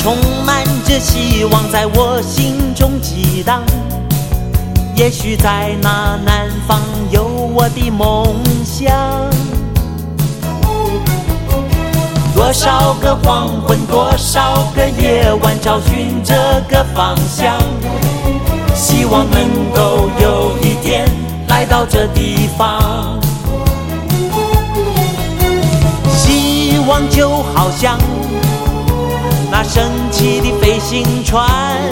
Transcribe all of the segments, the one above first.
充满着希望在我心中激荡，也许在那南方有我的梦想。多少个黄昏，多少个夜晚，找寻这个方向，希望能够有一天来到这地方。希望就好像那升起的飞行船，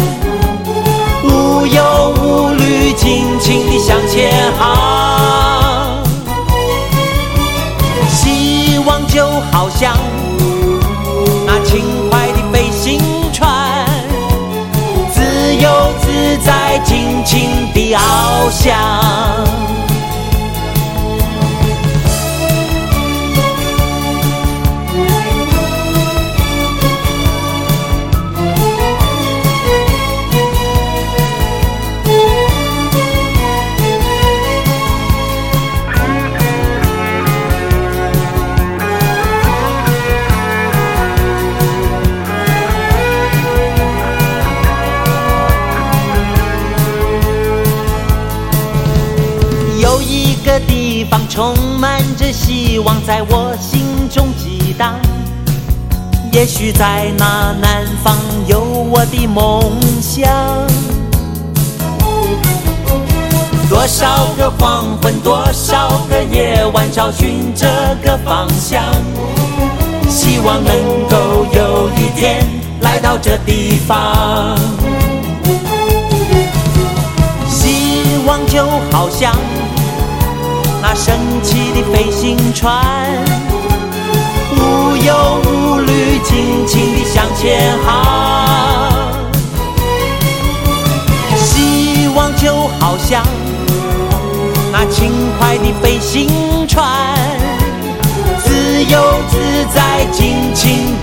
无忧无虑，尽情地向前航。希望就好像那轻快的飞行船，自由自在，尽情地翱翔。有一个地方充满着希望在我心中激荡，也许在那南方有我的梦想。多少个黄昏，多少个夜晚，找寻这个方向，希望能够有一天来到这地方。希望就好像那升起的飞行船，无忧无虑，尽情地向前航。希望就好像那轻快的飞行船，自由自在，尽情